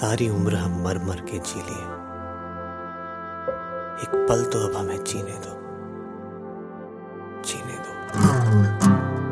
सारी उम्र हम मर मर के जी लिए, एक पल तो अब हमें जीने दो, जीने दो।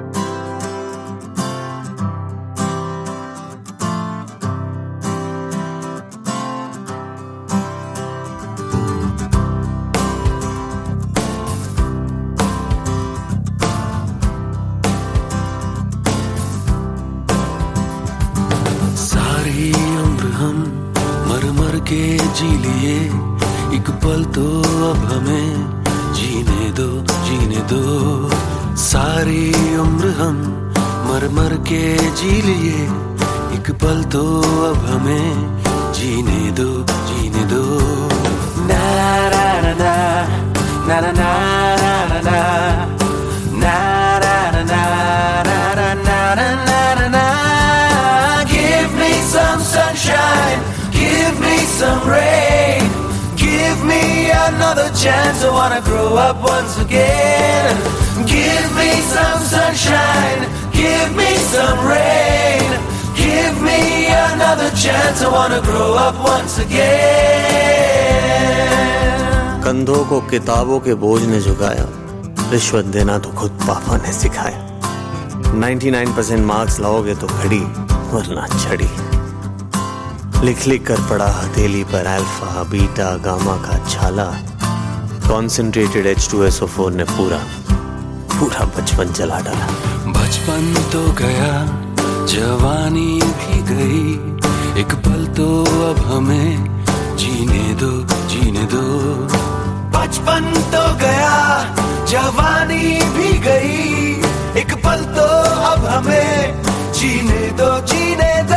सारी उम्र हम मर मर के जी लिए, एक पल तो अब हमें जीने दो, जीने दो। सारी उम्र हम मर मर के जी लिए, एक पल तो अब हमें जीने दो, जीने दो। ना ना ना ना ना ना ना ना ना ना ना ना ना ना। Give me some sunshine, give me some rain, give me another chance. I wanna grow up once again. Give me some sunshine, give me some rain, give me another chance. I wanna grow up once again. कंधों को किताबों के बोझ ने झुकाया, रिश्वत देना तो खुद पापा ने सिखाया। 99% मार्क्स लाओगे तो घड़ी वरना छड़ी। लिख लिख कर पड़ा हथेली पर अल्फा बीटा गामा का छाला। कॉन्सेंट्रेटेड H2SO4 ने पूरा बचपन जला डाला। बचपन तो गया, जवानी भी गई, एक पल तो अब हमें जीने दो, जीने दो। बचपन तो गया, जवानी भी गई, एक पल तो अब हमें जीने दो, जीने दो।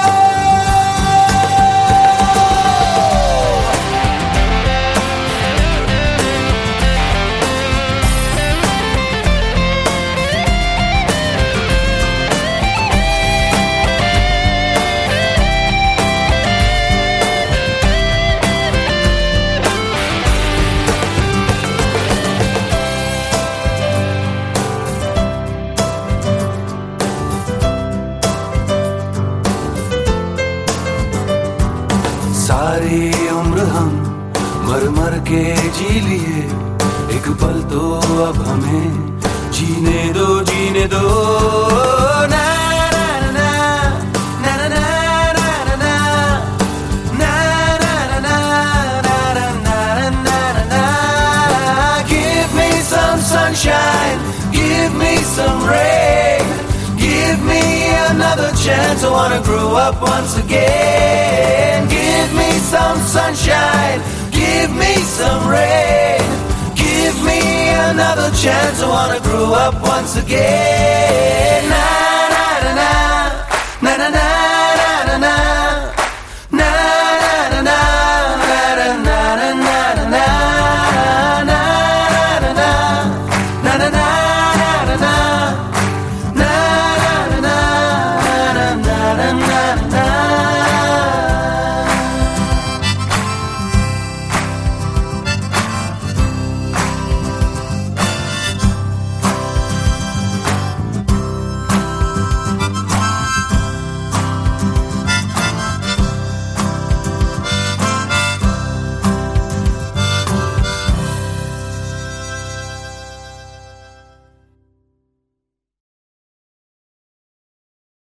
सारी उम्र हम मर मर के जी लिए, एक पल तो अब हमें जीने दो, जीने दो। ना ना ना ना ना ना ना ना ना ना ना। Give me some sunshine, give me some rain, give me another chance. I wanna grow up once again. Give me some sunshine, give me some rain, give me another chance. I wanna grow up once again.